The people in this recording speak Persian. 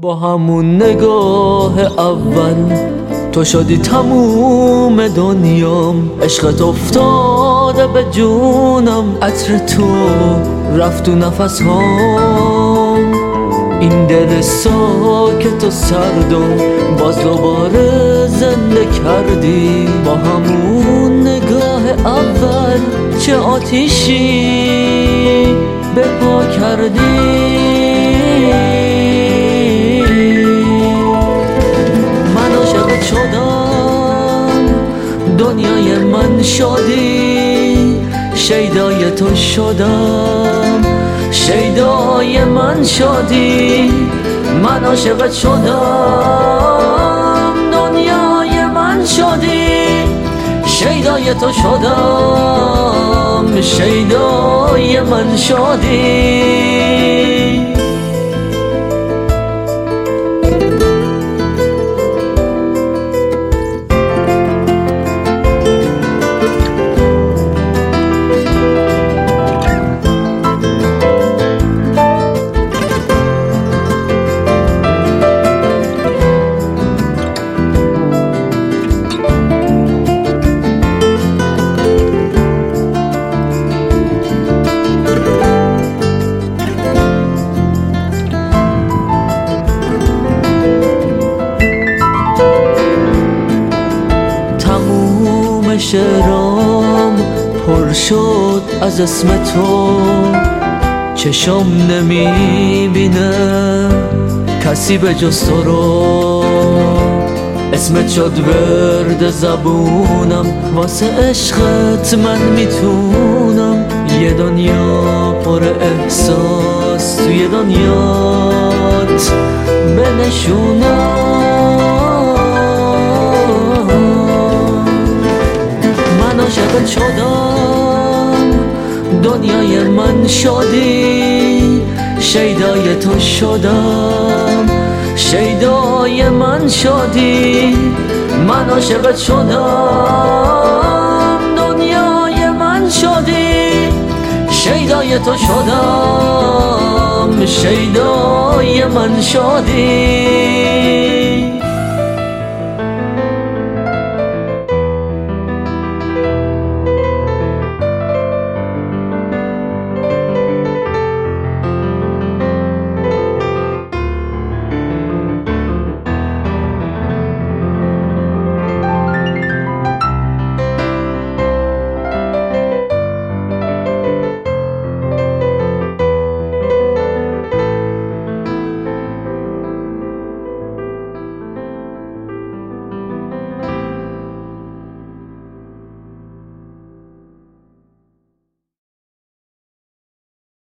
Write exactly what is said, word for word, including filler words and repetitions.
با همون نگاه اول تو شدی تموم دنیام، عشقت افتاده به جونم، عطر تو رفت تو نفس هام. این دل ساکت و سرد و باز دوباره زنده کردی. با همون نگاه اول چه آتیشی به پا کردی. شدم دنیای من شدی، شیدای تو شدم، شیدای من شدی. من عاشقت شدم دنیای من شدی، شیدای تو شدم، شیدای من شدی. شعرام پر شد از اسم تو، چشم نمیبینه کسی به جز تو رو. اسمت شد ورد زبونم، واسه عشقت من میتونم یه دنیا پر احساس توی دنیات بنشونم. عاشقت شدم دنیای من شدی، شیدای تو شدم، شیدای من شدی. من عاشقت شدم دنیای من شدی، شیدای تو شدم، شیدای من شدی.